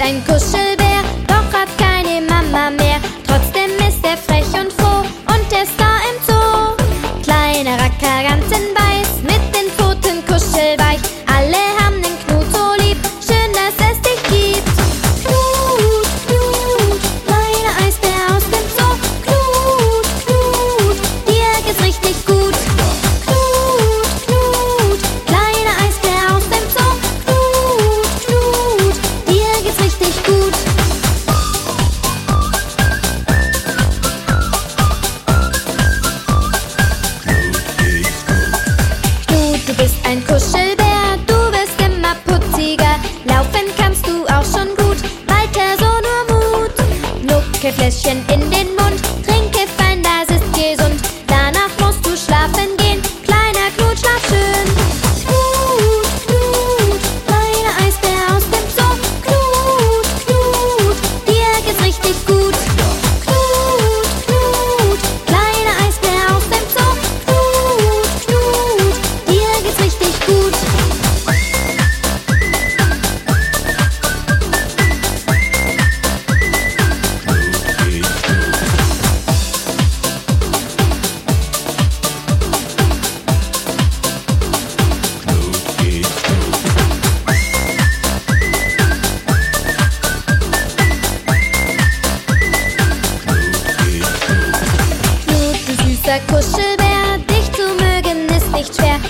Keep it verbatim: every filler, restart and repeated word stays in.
ein Kuschelbär, doch hat keine Mama mehr. Trotzdem ist er frech und froh und er ist da im Zoo. Kleiner Racker, ganz in weiß, mit den Pfoten kuschelweich. Alle haben den Knut so lieb, schön, dass es dich gibt. Knut, Knut, kleiner Eisbär aus dem Zoo. Knut, Knut, dir geht's richtig gut. Knut, Knut, kleiner Eisbär aus dem Zoo. Knut, Knut, dir geht's richtig gut. Knut, du bist ein Kuschelbär, du wirst immer putziger. Laufen kannst du auch schon gut, weiter so nur Mut. Nucke Fläschchen in den Mund, trinke fein, das ist gesund. Danach musst du schlafen gehen, kleiner Knut, schlaf schön. Knut, Knut, kleiner Eisbär aus dem Zoo. Knut, Knut, dir geht's richtig gut. Knut, Knut, kleiner Eisbär aus dem Zoo. Knut, Knut, dir geht's richtig gut. Knut, du süßer Kuschelbär, dich zu mögen ist nicht schwer.